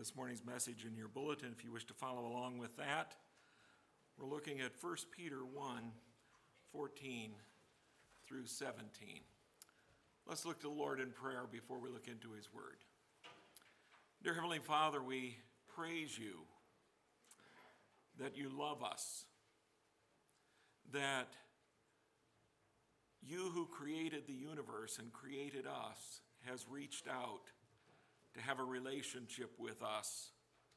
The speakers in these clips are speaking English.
this morning's message in your bulletin if you wish to follow along with that. We're looking at 1 Peter 1:14 through 17. Let's look to the Lord in prayer before we look into his word. Dear Heavenly Father, we praise you that you love us, that you who created the universe and created us has reached out to have a relationship with us,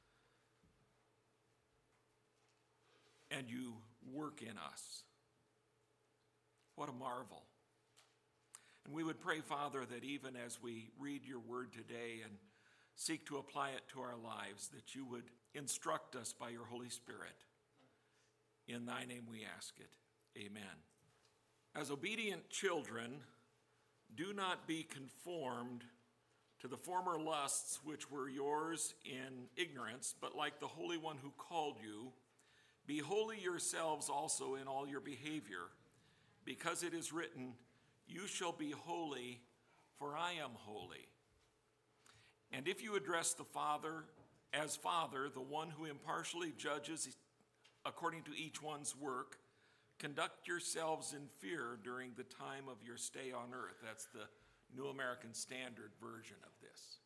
and you work in us. What a marvel. And we would pray, Father, that even as we read your word today and seek to apply it to our lives, that you would instruct us by your Holy Spirit. In thy name we ask it. Amen. As obedient children, do not be conformed to the former lusts which were yours in ignorance, but like the Holy One who called you, be holy yourselves also in all your behavior, because it is written, you shall be holy, for I am holy. And if you address the Father as Father, the one who impartially judges according to each one's work, conduct yourselves in fear during the time of your stay on earth. That's the New American Standard version of this.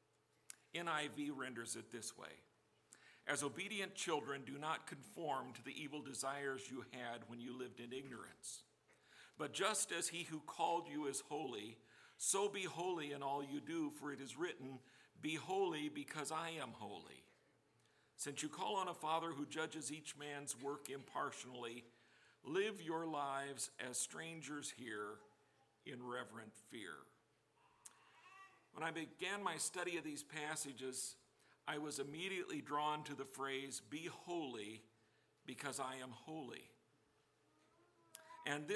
NIV renders it this way. As obedient children, do not conform to the evil desires you had when you lived in ignorance. But just as he who called you is holy, so be holy in all you do, for it is written, be holy because I am holy. Since you call on a Father who judges each man's work impartially, live your lives as strangers here in reverent fear. When I began my study of these passages, I was immediately drawn to the phrase, be holy because I am holy. And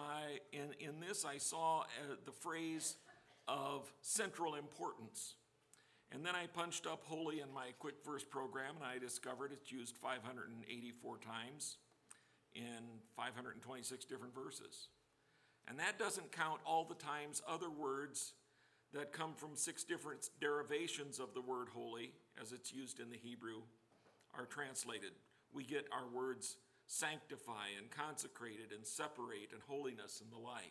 in this I saw the phrase of central importance. And then I punched up holy in my quick verse program, and I discovered it's used 584 times in 526 different verses. And that doesn't count all the times other words that come from 6 different derivations of the word holy, as it's used in the Hebrew, are translated. We get our words sanctify and consecrated and separate and holiness and the like.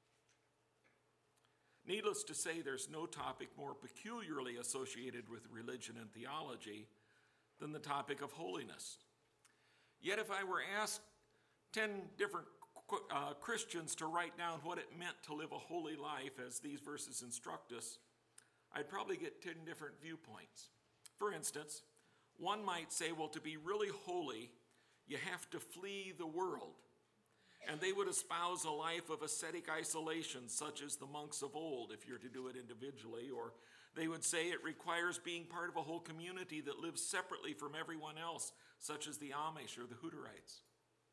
Needless to say, there's no topic more peculiarly associated with religion and theology than the topic of holiness. Yet if I were asked 10 different Christians to write down what it meant to live a holy life, as these verses instruct us, I'd probably get 10 different viewpoints. For instance, one might say, well, to be really holy, you have to flee the world. And they would espouse a life of ascetic isolation, such as the monks of old, if you're to do it individually. Or they would say it requires being part of a whole community that lives separately from everyone else, such as the Amish or the Hutterites.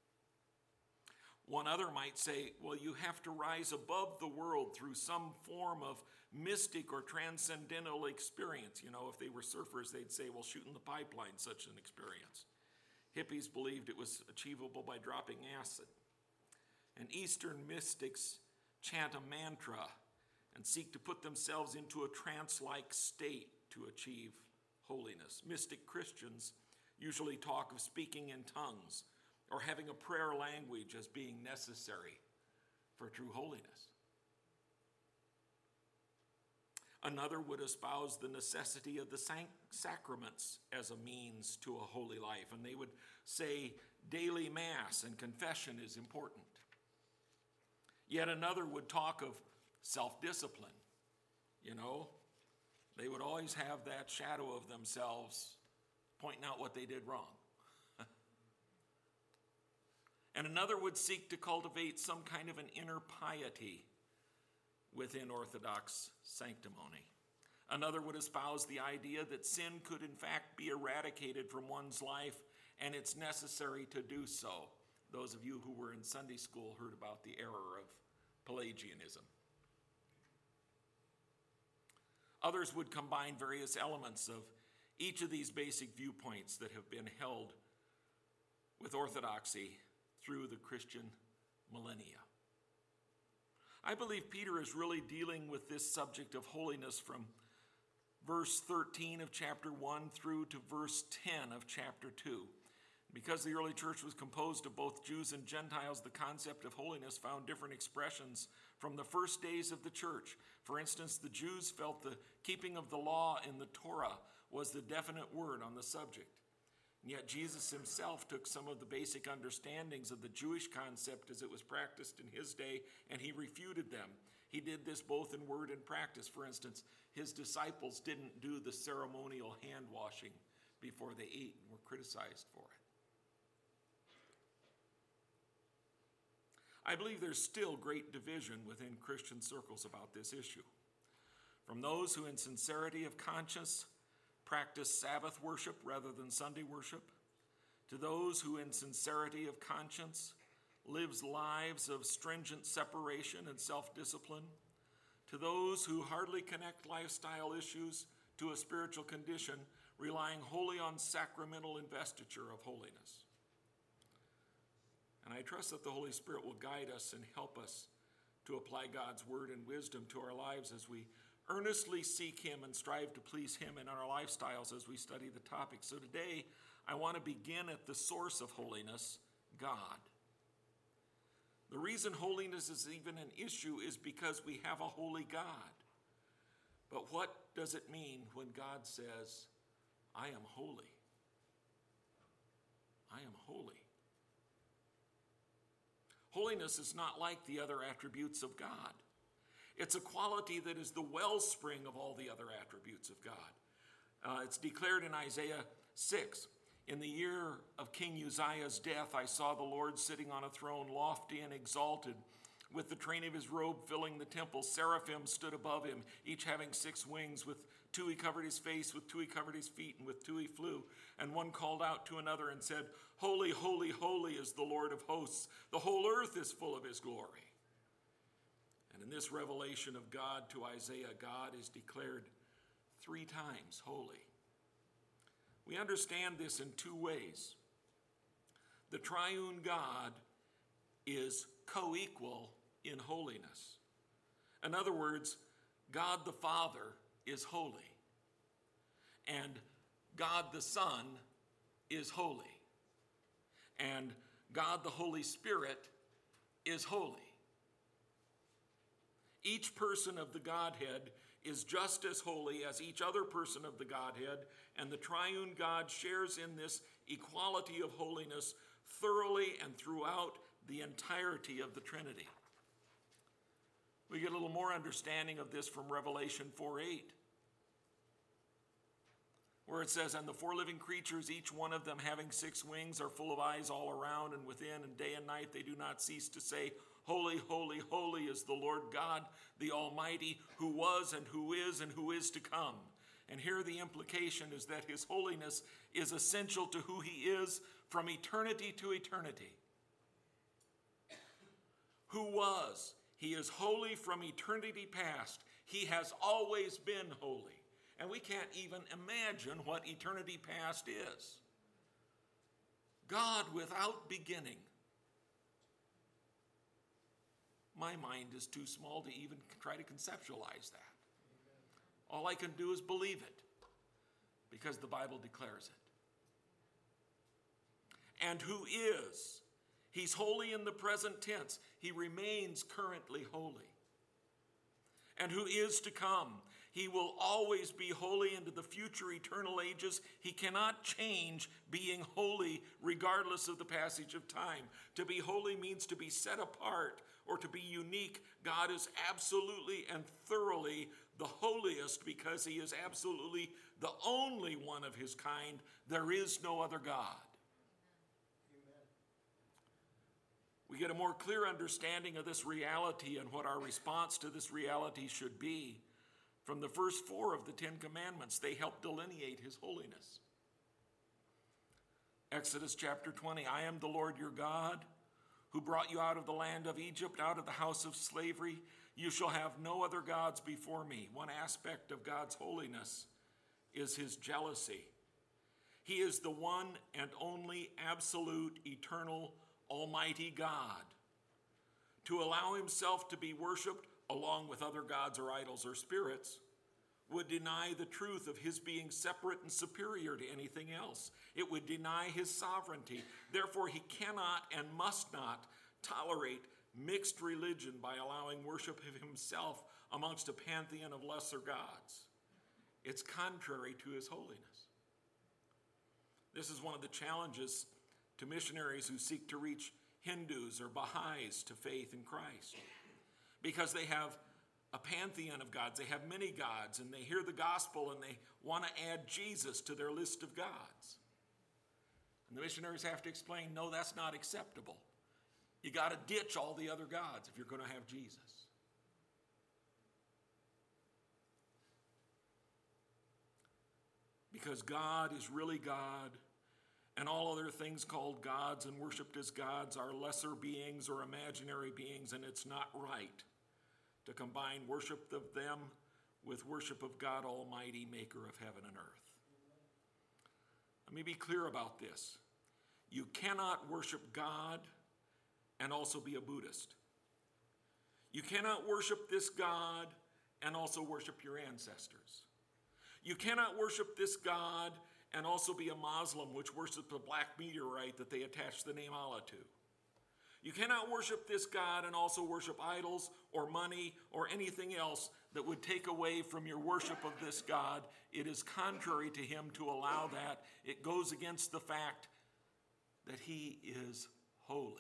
One other might say, well, you have to rise above the world through some form of mystic or transcendental experience. You know, if they were surfers, they'd say, well, shooting the pipeline, such an experience. Hippies believed it was achievable by dropping acid. And Eastern mystics chant a mantra and seek to put themselves into a trance-like state to achieve holiness. Mystic Christians usually talk of speaking in tongues or having a prayer language as being necessary for true holiness. Another would espouse the necessity of the sacraments as a means to a holy life, and they would say daily mass and confession is important. Yet another would talk of self-discipline. You know, they would always have that shadow of themselves pointing out what they did wrong. And another would seek to cultivate some kind of an inner piety within Orthodox sanctimony. Another would espouse the idea that sin could in fact be eradicated from one's life, and it's necessary to do so. Those of you who were in Sunday school heard about the error of Pelagianism. Others would combine various elements of each of these basic viewpoints that have been held with orthodoxy through the Christian millennia. I believe Peter is really dealing with this subject of holiness from verse 13 of chapter 1 through to verse 10 of chapter 2. Because the early church was composed of both Jews and Gentiles, the concept of holiness found different expressions from the first days of the church. For instance, the Jews felt the keeping of the law in the Torah was the definite word on the subject. And yet Jesus himself took some of the basic understandings of the Jewish concept as it was practiced in his day, and he refuted them. He did this both in word and practice. For instance, his disciples didn't do the ceremonial hand washing before they ate and were criticized for it. I believe there's still great division within Christian circles about this issue. From those who in sincerity of conscience practice Sabbath worship rather than Sunday worship, to those who in sincerity of conscience lives lives of stringent separation and self-discipline, to those who hardly connect lifestyle issues to a spiritual condition, relying wholly on sacramental investiture of holiness. And I trust that the Holy Spirit will guide us and help us to apply God's word and wisdom to our lives as we earnestly seek him and strive to please him in our lifestyles as we study the topic. So today, I want to begin at the source of holiness, God. The reason holiness is even an issue is because we have a holy God. But what does it mean when God says, I am holy? I am holy. Holiness is not like the other attributes of God. It's a quality that is the wellspring of all the other attributes of God. It's declared in Isaiah 6. In the year of King Uzziah's death, I saw the Lord sitting on a throne, lofty and exalted, with the train of his robe filling the temple. Seraphim stood above him, each having 6 wings. With 2 he covered his face, with 2 he covered his feet, and with 2 he flew. And one called out to another and said, Holy, holy, holy is the Lord of hosts. The whole earth is full of his glory. And in this revelation of God to Isaiah, God is declared 3 times holy. We understand this in 2 ways. The triune God is co-equal in holiness. In other words, God the Father is holy, and God the Son is holy, and God the Holy Spirit is holy. Each person of the Godhead is just as holy as each other person of the Godhead, and the triune God shares in this equality of holiness thoroughly and throughout the entirety of the Trinity. We get a little more understanding of this from Revelation 4:8, where it says, And the 4 living creatures, each one of them having 6 wings, are full of eyes all around and within, and day and night they do not cease to say, Holy, holy, holy is the Lord God, the Almighty, who was and who is to come. And here the implication is that his holiness is essential to who he is from eternity to eternity. Who was? He is holy from eternity past. He has always been holy. And we can't even imagine what eternity past is. God without beginning. My mind is too small to even try to conceptualize that. All I can do is believe it, because the Bible declares it. And who is? He's holy in the present tense. He remains currently holy. And who is to come? He will always be holy into the future eternal ages. He cannot change being holy regardless of the passage of time. To be holy means to be set apart or to be unique. God is absolutely and thoroughly the holiest because he is absolutely the only one of his kind. There is no other God. We get a more clear understanding of this reality and what our response to this reality should be from the first 4 of the 10 Commandments. They help delineate his holiness. Exodus chapter 20, I am the Lord your God, who brought you out of the land of Egypt, out of the house of slavery. You shall have no other gods before me. One aspect of God's holiness is his jealousy. He is the one and only absolute, eternal, almighty God. To allow himself to be worshiped along with other gods or idols or spirits would deny the truth of his being separate and superior to anything else. It would deny his sovereignty. Therefore, he cannot and must not tolerate mixed religion by allowing worship of himself amongst a pantheon of lesser gods. It's contrary to his holiness. This is one of the challenges to missionaries who seek to reach Hindus or Baha'is to faith in Christ, because they have a pantheon of gods. They have many gods, and they hear the gospel and they want to add Jesus to their list of gods. And the missionaries have to explain, no, that's not acceptable. You got to ditch all the other gods if you're going to have Jesus. Because God is really God, and all other things called gods and worshiped as gods are lesser beings or imaginary beings, and it's not right to combine worship of them with worship of God Almighty, maker of heaven and earth. Let me be clear about this. You cannot worship God and also be a Buddhist. You cannot worship this God and also worship your ancestors. You cannot worship this God and also be a Muslim, which worships a black meteorite that they attach the name Allah to. You cannot worship this God and also worship idols or money or anything else that would take away from your worship of this God. It is contrary to him to allow that. It goes against the fact that he is holy.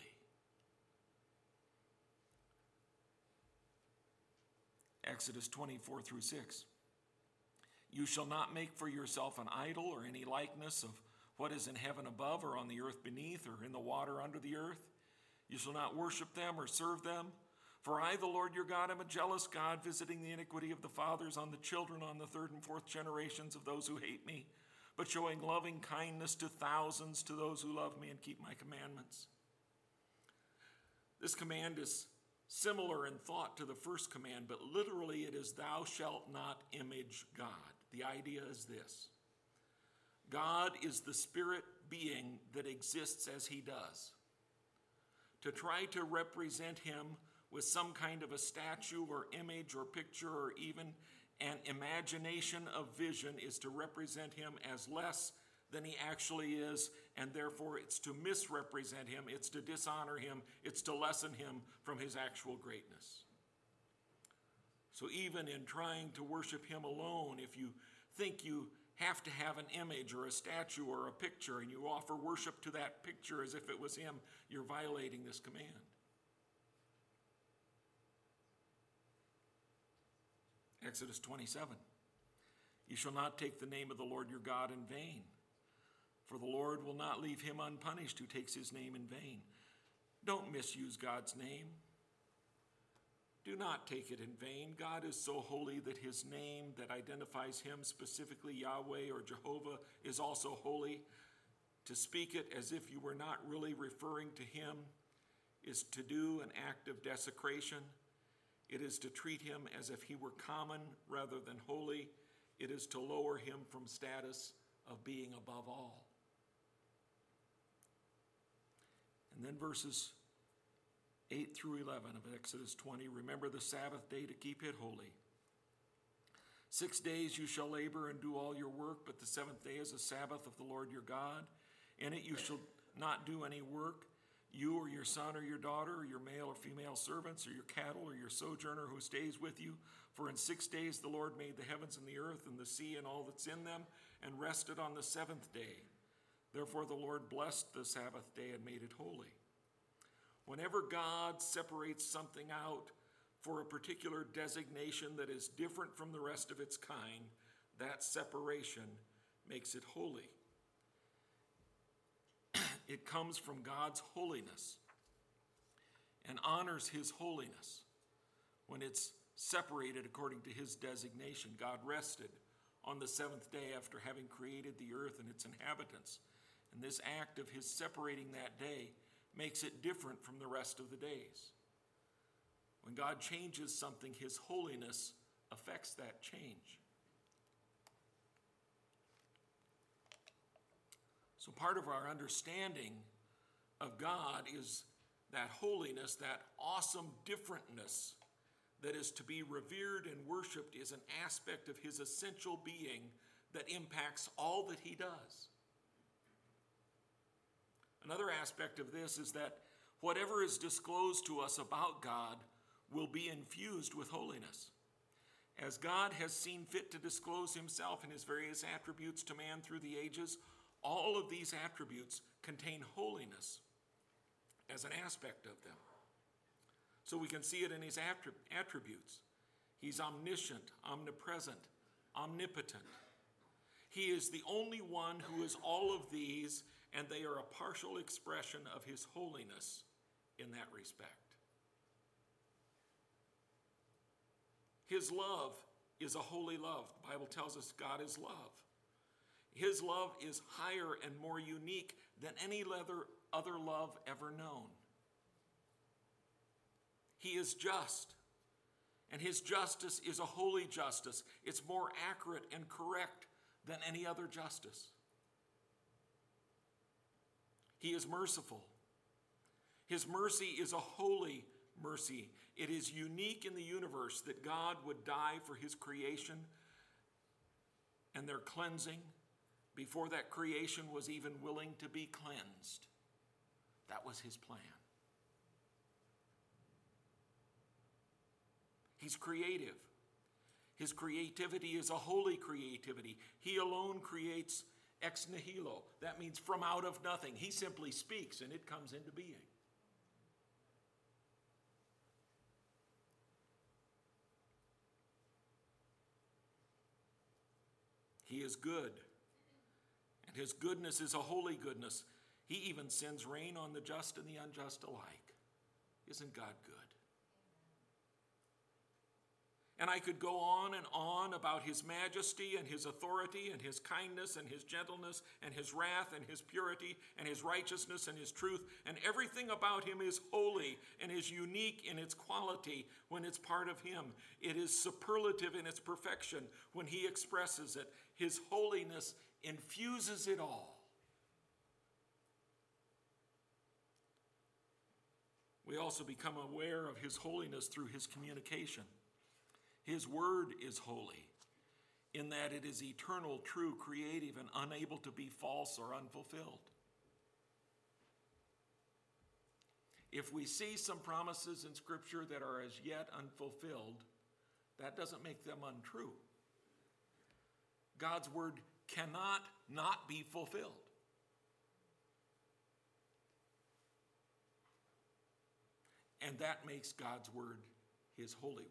Exodus 24 through 6. You shall not make for yourself an idol or any likeness of what is in heaven above or on the earth beneath or in the water under the earth. You shall not worship them or serve them. For I, the Lord your God, am a jealous God, visiting the iniquity of the fathers on the children, on the third and fourth generations of those who hate me, but showing loving kindness to thousands to those who love me and keep my commandments. This command is similar in thought to the first command, but literally it is thou shalt not image God. The idea is this: God is the spirit being that exists as he does. To try to represent him with some kind of a statue or image or picture or even an imagination of vision is to represent him as less than he actually is, and therefore it's to misrepresent him, it's to dishonor him, it's to lessen him from his actual greatness. So even in trying to worship him alone, if you think you have to have an image or a statue or a picture and you offer worship to that picture as if it was him, you're violating this command. Exodus 27. You shall not take the name of the Lord your God in vain, for the Lord will not leave him unpunished who takes his name in vain. Don't misuse God's name. Do not take it in vain. God is so holy that his name that identifies him, specifically Yahweh or Jehovah, is also holy. To speak it as if you were not really referring to him is to do an act of desecration. It is to treat him as if he were common rather than holy. It is to lower him from status of being above all. And then verses 8 through 11 of Exodus 20, remember the Sabbath day to keep it holy. 6 days you shall labor and do all your work, but the seventh day is a Sabbath of the Lord your God. In it you shall not do any work, you or your son or your daughter or your male or female servants or your cattle or your sojourner who stays with you. For in 6 days the Lord made the heavens and the earth and the sea and all that's in them, and rested on the seventh day. Therefore the Lord blessed the Sabbath day and made it holy. Whenever God separates something out for a particular designation that is different from the rest of its kind, that separation makes it holy. It comes from God's holiness and honors his holiness when it's separated according to his designation. God rested on the seventh day after having created the earth and its inhabitants. And this act of his separating that day makes it different from the rest of the days. When God changes something, his holiness affects that change. So part of our understanding of God is that holiness, that awesome differentness that is to be revered and worshiped is an aspect of his essential being that impacts all that he does. Another aspect of this is that whatever is disclosed to us about God will be infused with holiness. As God has seen fit to disclose himself and his various attributes to man through the ages, all of these attributes contain holiness as an aspect of them. So we can see it in his attributes. He's omniscient, omnipresent, omnipotent. He is the only one who is all of these, and they are a partial expression of his holiness in that respect. His love is a holy love. The Bible tells us God is love. His love is higher and more unique than any other love ever known. He is just, and his justice is a holy justice. It's more accurate and correct than any other justice. He is merciful. His mercy is a holy mercy. It is unique in the universe that God would die for his creation and their cleansing before that creation was even willing to be cleansed. That was his plan. He's creative. His creativity is a holy creativity. He alone creates ex nihilo. That means from out of nothing. He simply speaks and it comes into being. He is good, and his goodness is a holy goodness. He even sends rain on the just and the unjust alike. Isn't God good? And I could go on and on about his majesty and his authority and his kindness and his gentleness and his wrath and his purity and his righteousness and his truth. And everything about him is holy and is unique in its quality when it's part of him. It is superlative in its perfection when he expresses it. His holiness infuses it all. We also become aware of his holiness through his communication. His word is holy in that it is eternal, true, creative, and unable to be false or unfulfilled. If we see some promises in Scripture that are as yet unfulfilled, that doesn't make them untrue. God's word cannot not be fulfilled. And that makes God's word his holy word.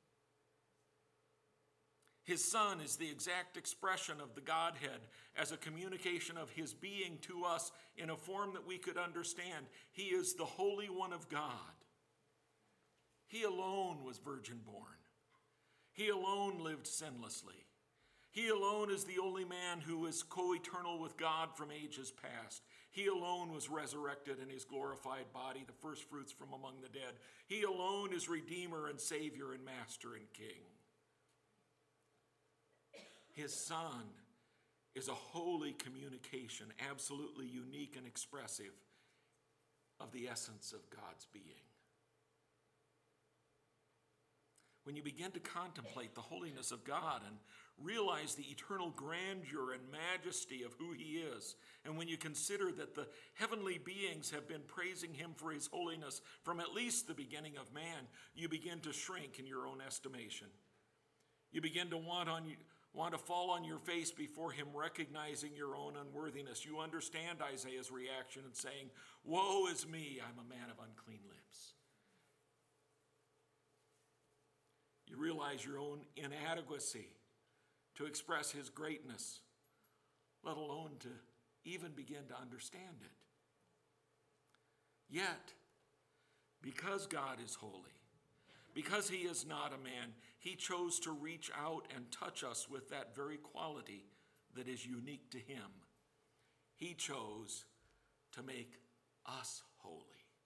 His Son is the exact expression of the Godhead as a communication of his being to us in a form that we could understand. He is the Holy One of God. He alone was virgin born. He alone lived sinlessly. He alone is the only man who is co-eternal with God from ages past. He alone was resurrected in his glorified body, the first fruits from among the dead. He alone is Redeemer and Savior and Master and King. His Son is a holy communication, absolutely unique and expressive of the essence of God's being. When you begin to contemplate the holiness of God and realize the eternal grandeur and majesty of who he is, and when you consider that the heavenly beings have been praising him for his holiness from at least the beginning of man, you begin to shrink in your own estimation. You begin to want to fall on your face before him, recognizing your own unworthiness. You understand Isaiah's reaction and saying, "Woe is me, I'm a man of unclean lips." You realize your own inadequacy to express his greatness, let alone to even begin to understand it. Yet, because God is holy, because he is not a man, he chose to reach out and touch us with that very quality that is unique to him. He chose to make us holy.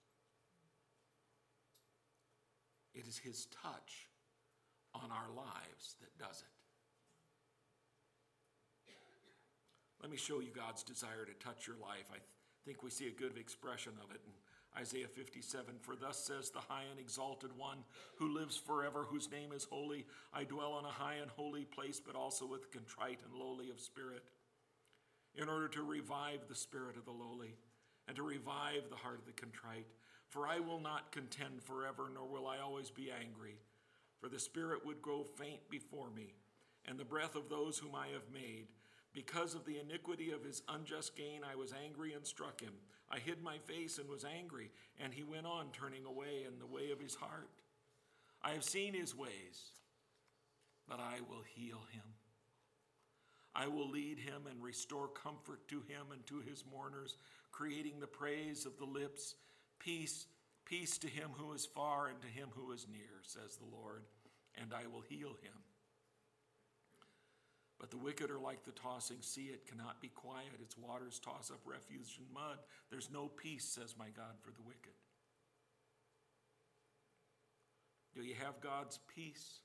It is his touch on our lives that does it. Let me show you God's desire to touch your life. I think we see a good expression of it in Isaiah 57, for thus says the high and exalted one who lives forever, whose name is holy. I dwell in a high and holy place, but also with the contrite and lowly of spirit, in order to revive the spirit of the lowly and to revive the heart of the contrite. For I will not contend forever, nor will I always be angry. For the spirit would grow faint before me, and the breath of those whom I have made. Because of the iniquity of his unjust gain, I was angry and struck him. I hid my face and was angry, and he went on turning away in the way of his heart. I have seen his ways, but I will heal him. I will lead him and restore comfort to him and to his mourners, creating the praise of the lips. Peace, peace to him who is far and to him who is near, says the Lord, and I will heal him. But the wicked are like the tossing sea. It cannot be quiet. Its waters toss up refuse and mud. There's no peace, says my God, for the wicked. Do you have God's peace?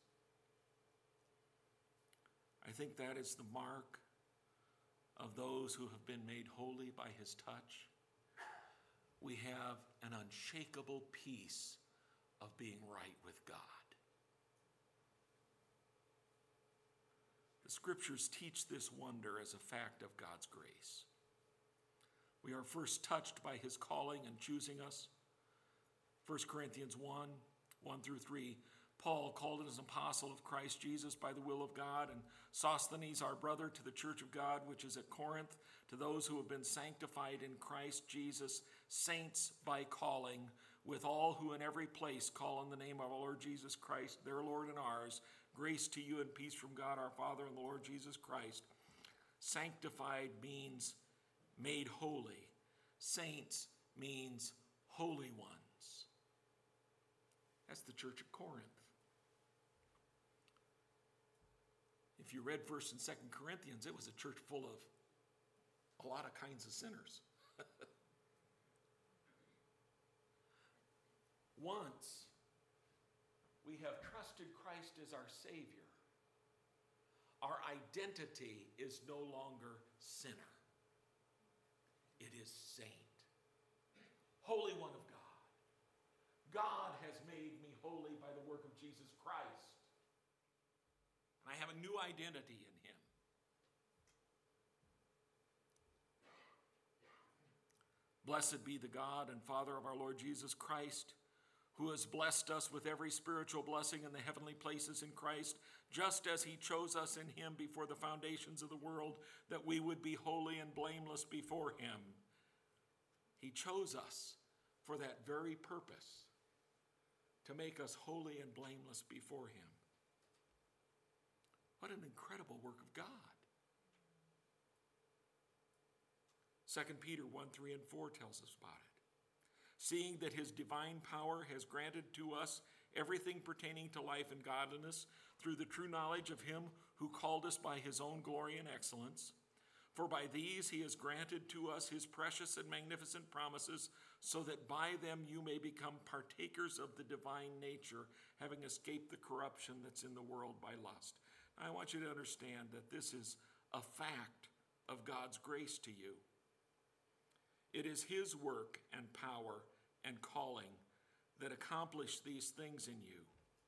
I think that is the mark of those who have been made holy by his touch. We have an unshakable peace of being right with God. The scriptures teach this wonder as a fact of God's grace. We are first touched by his calling and choosing us. 1 Corinthians 1 through 3, Paul, called as an apostle of Christ Jesus by the will of God, and Sosthenes, our brother, to the church of God, which is at Corinth, to those who have been sanctified in Christ Jesus, saints by calling, with all who in every place call on the name of our Lord Jesus Christ, their Lord and ours, grace to you and peace from God our Father and the Lord Jesus Christ. Sanctified means made holy. Saints means holy ones. That's the church at Corinth. If you read 1st and 2nd Corinthians, it was a church full of a lot of kinds of sinners. Once we have trusted Christ as our Savior, our identity is no longer sinner. It is saint. Holy one of God. God has made me holy by the work of Jesus Christ. I have a new identity in him. Blessed be the God and Father of our Lord Jesus Christ, who has blessed us with every spiritual blessing in the heavenly places in Christ, just as he chose us in him before the foundations of the world, that we would be holy and blameless before him. He chose us for that very purpose, to make us holy and blameless before him. What an incredible work of God. 2 Peter 1, 3, and 4 tells us about it. Seeing that his divine power has granted to us everything pertaining to life and godliness through the true knowledge of him who called us by his own glory and excellence. For by these he has granted to us his precious and magnificent promises, so that by them you may become partakers of the divine nature, having escaped the corruption that's in the world by lust. I want you to understand that this is a fact of God's grace to you. It is his work and power and calling that accomplish these things in you.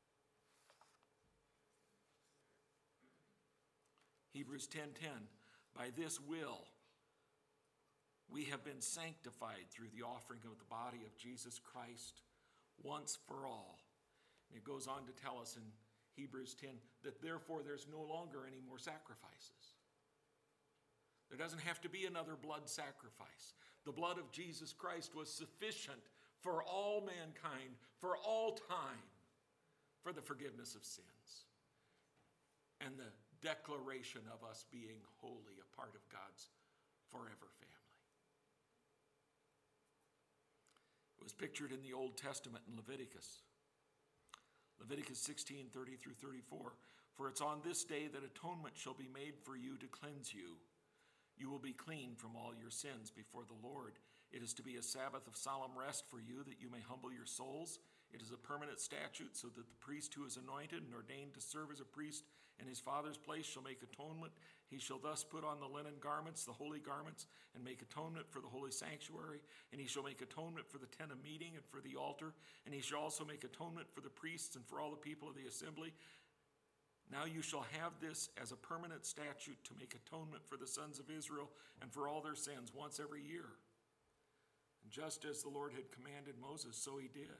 Hebrews 10:10, by this will we have been sanctified through the offering of the body of Jesus Christ once for all. And it goes on to tell us in Hebrews 10 that therefore there's no longer any more sacrifices. There doesn't have to be another blood sacrifice. The blood of Jesus Christ was sufficient for all mankind, for all time, for the forgiveness of sins and the declaration of us being holy, a part of God's forever family. It was pictured in the Old Testament in Leviticus. Leviticus 16:30 through 34. For it's on this day that atonement shall be made for you to cleanse you. You will be clean from all your sins before the Lord. It is to be a Sabbath of solemn rest for you, that you may humble your souls. It is a permanent statute, so that the priest who is anointed and ordained to serve as a priest in his father's place shall make atonement. He shall thus put on the linen garments, the holy garments, and make atonement for the holy sanctuary. And he shall make atonement for the tent of meeting and for the altar. And he shall also make atonement for the priests and for all the people of the assembly. Now you shall have this as a permanent statute to make atonement for the sons of Israel and for all their sins once every year. And just as the Lord had commanded Moses, so he did.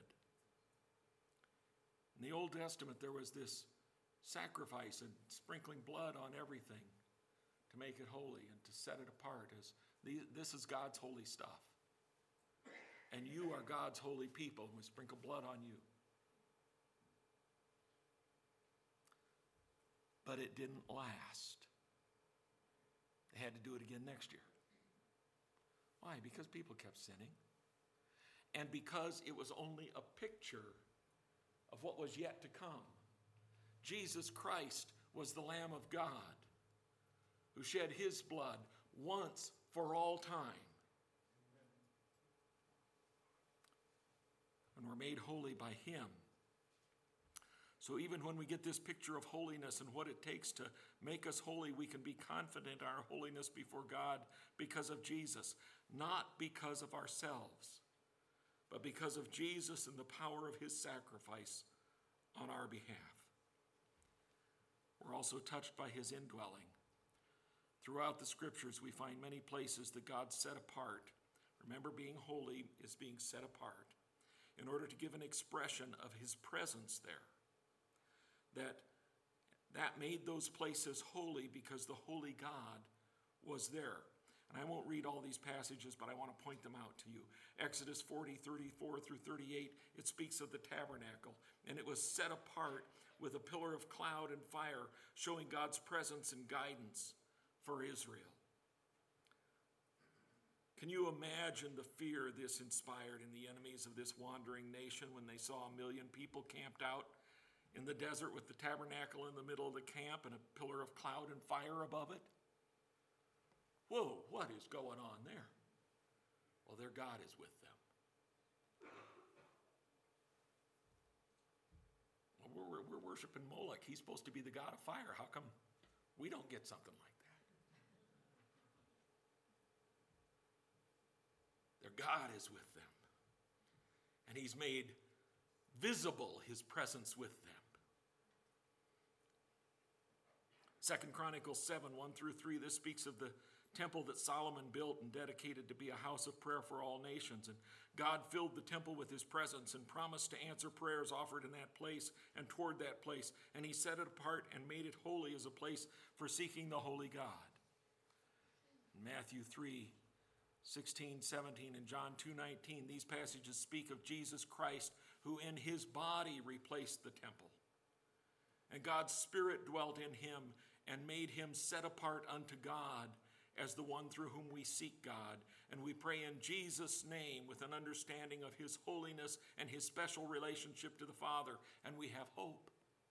In the Old Testament, there was this sacrifice and sprinkling blood on everything to make it holy and to set it apart as this is God's holy stuff. And you are God's holy people, and we sprinkle blood on you. But it didn't last. They had to do it again next year. Why? Because people kept sinning. And because it was only a picture of what was yet to come. Jesus Christ was the Lamb of God who shed his blood once for all time. And we're made holy by him. So even when we get this picture of holiness and what it takes to make us holy, we can be confident in our holiness before God because of Jesus, not because of ourselves, but because of Jesus and the power of his sacrifice on our behalf. We're also touched by his indwelling. Throughout the scriptures, we find many places that God set apart. Remember, being holy is being set apart in order to give an expression of his presence there. That made those places holy because the holy God was there. And I won't read all these passages, but I want to point them out to you. Exodus 40, 34 through 38, it speaks of the tabernacle. And it was set apart with a pillar of cloud and fire, showing God's presence and guidance for Israel. Can you imagine the fear this inspired in the enemies of this wandering nation when they saw 1 million people camped out in the desert with the tabernacle in the middle of the camp and a pillar of cloud and fire above it? Whoa, what is going on there? Well, their God is with them. Well, we're worshiping Moloch. He's supposed to be the God of fire. How come we don't get something like that? Their God is with them. And he's made visible his presence with them. 2 Chronicles 7, 1 through 3, this speaks of the temple that Solomon built and dedicated to be a house of prayer for all nations. And God filled the temple with his presence and promised to answer prayers offered in that place and toward that place. And he set it apart and made it holy as a place for seeking the holy God. In Matthew 3, 16, 17, and John 2:19, these passages speak of Jesus Christ, who in his body replaced the temple. And God's Spirit dwelt in him and made him set apart unto God as the one through whom we seek God. And we pray in Jesus' name with an understanding of his holiness and his special relationship to the Father, and we have hope.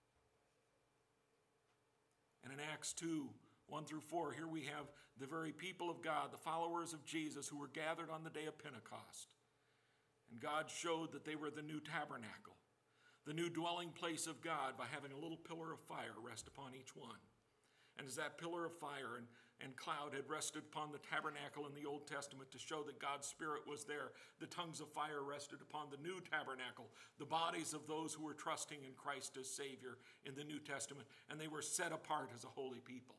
And in Acts 2, 1 through 4, here we have the very people of God, the followers of Jesus, who were gathered on the day of Pentecost. And God showed that they were the new tabernacle, the new dwelling place of God, by having a little pillar of fire rest upon each one. And as that pillar of fire and cloud had rested upon the tabernacle in the Old Testament to show that God's Spirit was there, the tongues of fire rested upon the new tabernacle, the bodies of those who were trusting in Christ as Savior in the New Testament, and they were set apart as a holy people.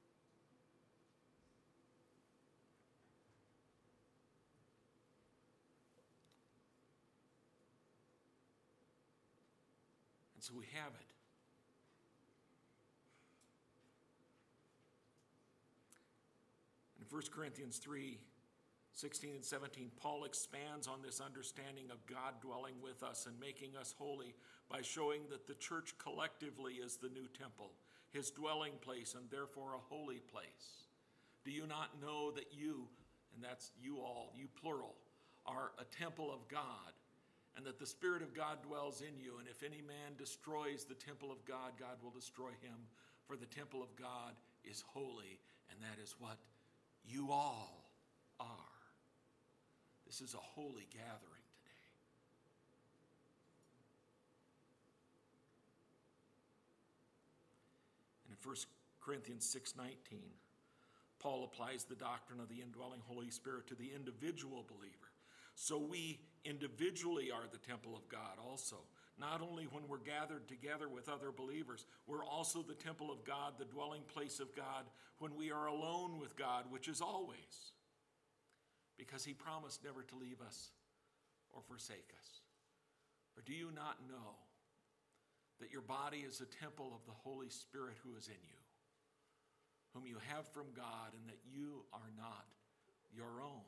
And so we have it. In 1 Corinthians 3, 16 and 17, Paul expands on this understanding of God dwelling with us and making us holy by showing that the church collectively is the new temple, his dwelling place, and therefore a holy place. Do you not know that you, and that's you all, you plural, are a temple of God, and that the Spirit of God dwells in you? And if any man destroys the temple of God, God will destroy him, for the temple of God is holy, and that is what you all are. This is a holy gathering today. And in 1 Corinthians 6:19, Paul applies the doctrine of the indwelling Holy Spirit to the individual believer. So we individually are the temple of God also. Not only when we're gathered together with other believers, we're also the temple of God, the dwelling place of God, when we are alone with God, which is always. Because he promised never to leave us or forsake us. Or do you not know that your body is a temple of the Holy Spirit who is in you, whom you have from God, and that you are not your own?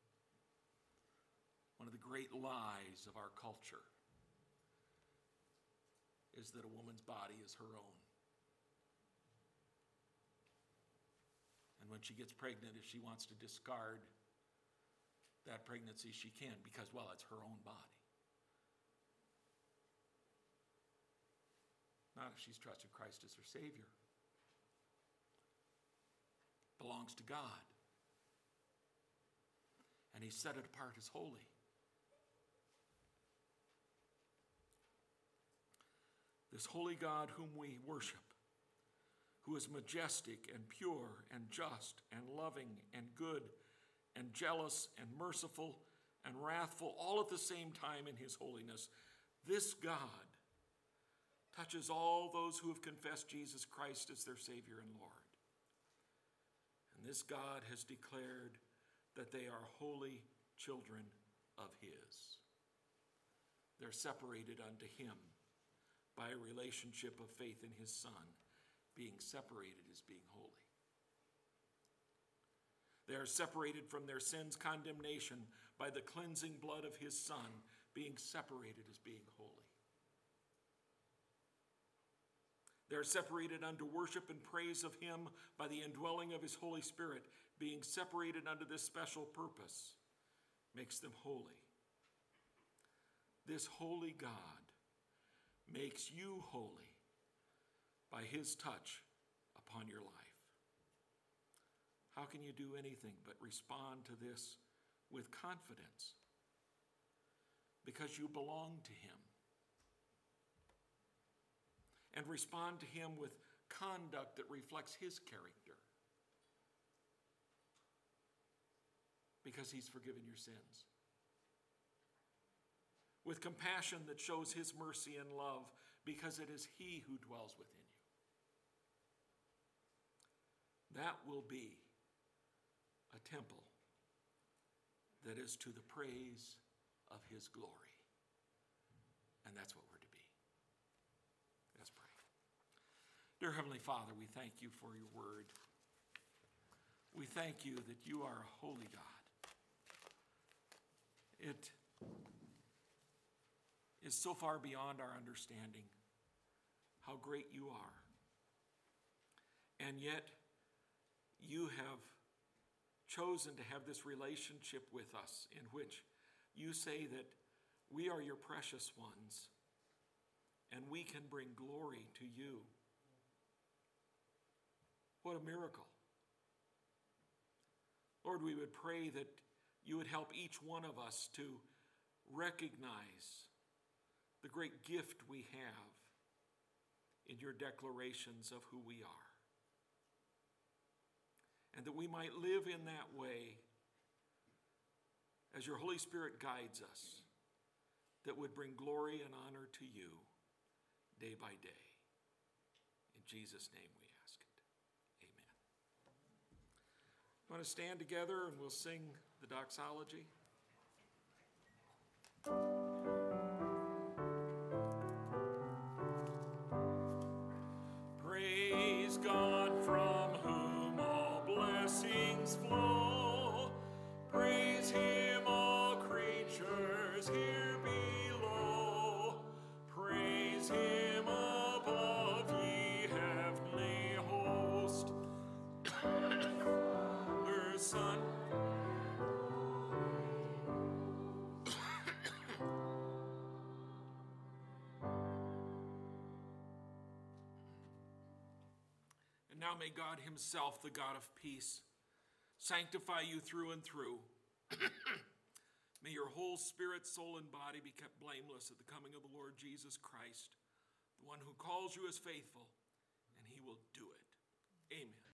One of the great lies of our culture is that a woman's body is her own. And when she gets pregnant, if she wants to discard that pregnancy, she can, because, well, it's her own body. Not if she's trusted Christ as her Savior. It belongs to God. And he set it apart as holy. This holy God whom we worship, who is majestic and pure and just and loving and good and jealous and merciful and wrathful, all at the same time in his holiness, this God touches all those who have confessed Jesus Christ as their Savior and Lord. And this God has declared that they are holy children of his. They're separated unto him by a relationship of faith in his Son. Being separated is being holy. They are separated from their sin's condemnation by the cleansing blood of his Son. Being separated is being holy. They are separated unto worship and praise of him by the indwelling of his Holy Spirit. Being separated unto this special purpose makes them holy. This holy God makes you holy by his touch upon your life. How can you do anything but respond to this with confidence? Because you belong to him. And respond to him with conduct that reflects his character. Because he's forgiven your sins. With compassion that shows his mercy and love, because it is he who dwells within you. That will be a temple that is to the praise of his glory. And that's what we're to be. Let's pray. Dear Heavenly Father, we thank you for your word. We thank you that you are a holy God. It is so far beyond our understanding how great you are. And yet, you have chosen to have this relationship with us in which you say that we are your precious ones and we can bring glory to you. What a miracle. Lord, we would pray that you would help each one of us to recognize the great gift we have in your declarations of who we are. And that we might live in that way as your Holy Spirit guides us, that would bring glory and honor to you day by day. In Jesus' name we ask it. Amen. I want to stand together and we'll sing the doxology. Praise God from whom all blessings flow. Praise him, all creatures here below. Praise him above, ye heavenly host. Her Son. And now may God himself, the God of peace, sanctify you through and through. May your whole spirit, soul, and body be kept blameless at the coming of the Lord Jesus Christ, the one who calls you is faithful, and he will do it. Amen.